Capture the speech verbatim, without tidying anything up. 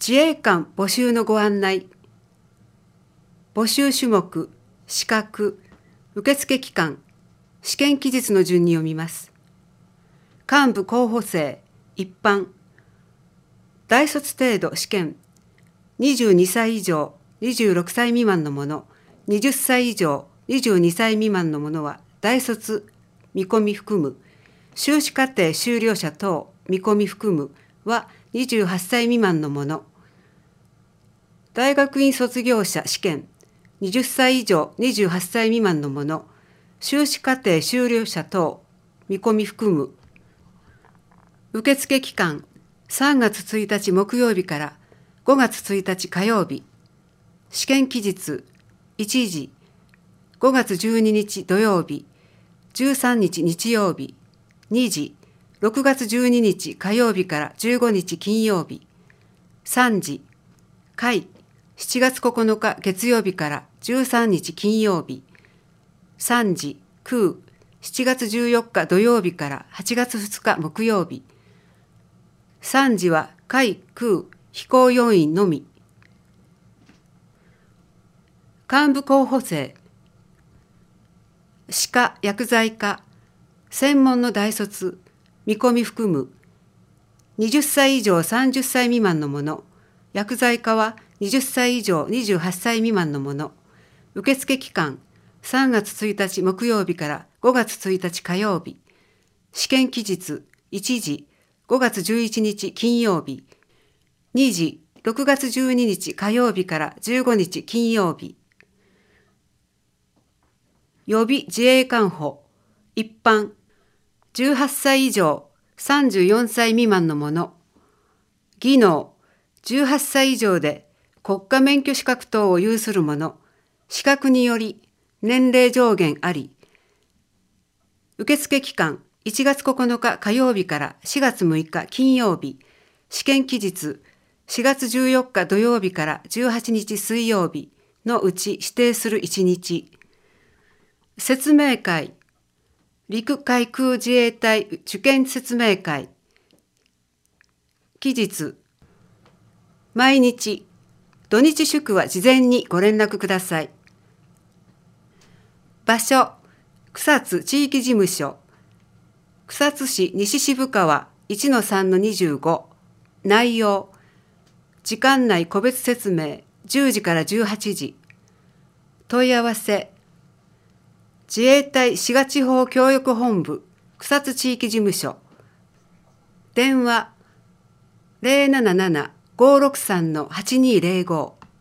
自衛官募集のご案内。募集種目、資格、受付期間、試験期日の順に読みます。幹部候補生、一般。大卒程度試験。にじゅうにさい以上、にじゅうろくさい未満の者、はたち以上、にじゅうにさい未満の者は大卒見込み含む。修士課程修了者等見込み含むはにじゅうはっさい未満の者。大学院卒業者試験。はたち以上、にじゅうはっさい未満の者。修士課程修了者等見込み含む。受付期間さんがつついたち木曜日からごがつついたち火曜日。試験期日いちじ、ごがつじゅうににち土曜日、じゅうさんにち日曜日、にじ、ろくがつじゅうににち火曜日からじゅうごにち金曜日、さんじ、回しちがつここのか月曜日からじゅうさんにち金曜日、さんじ、空しちがつじゅうよっか土曜日からはちがつふつか木曜日、さんじは海空飛行要員のみ。幹部候補生、歯科薬剤科、専門の大卒、見込み含む。はたち以上さんじゅっさい未満の者、薬剤科ははたち以上にじゅうはっさい未満の者。受付期間さんがつついたち木曜日からごがつついたち火曜日。試験期日いちじ、ごがつじゅういちにち金曜日。にじ、ろくがつじゅうににち火曜日からじゅうごにち金曜日。予備自衛官補、一般。じゅうはっさい以上、さんじゅうよんさい未満の者。技能、じゅうはっさい以上で国家免許資格等を有する者。資格により年齢上限あり。受付期間いちがつここのか火曜日からしがつむいか金曜日。試験期日しがつじゅうよっか土曜日からじゅうはちにち水曜日のうち指定するいちにち。説明会、陸海空自衛隊受験説明会。期日、毎日、土日祝は事前にご連絡ください。場所、草津地域事務所、草津市西渋川 いちのさんのにじゅうご。内容、時間内個別説明じゅうじからじゅうはちじ。問い合わせ、自衛隊滋賀地方教育本部草津地域事務所。電話 ゼロなななな ごーろくさんのはちにーゼロご。